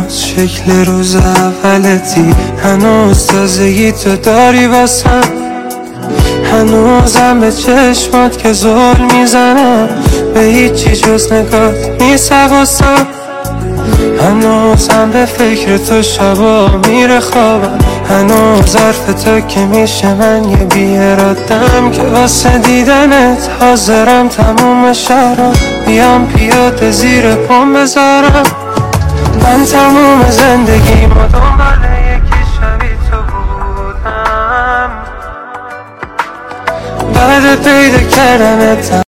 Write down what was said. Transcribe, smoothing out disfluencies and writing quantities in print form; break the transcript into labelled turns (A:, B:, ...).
A: هنوز شکل روز اولتی، هنوز تازگی تو داری واسم، هنوزم به چشمات که زل میزنم، به هیچی جز نگات نیست حواسم، هنوزم به فکر تو شبا میره خوابم، هنوز حرف تو که میشه من یه بی ارادم، که واسه دیدنت حاضرم تموم شهرام بیام پیاده زیر پام بذارم. من تموم زندگی ما دنبال یکی شبیه تو بودم، بعد پیدا کردنت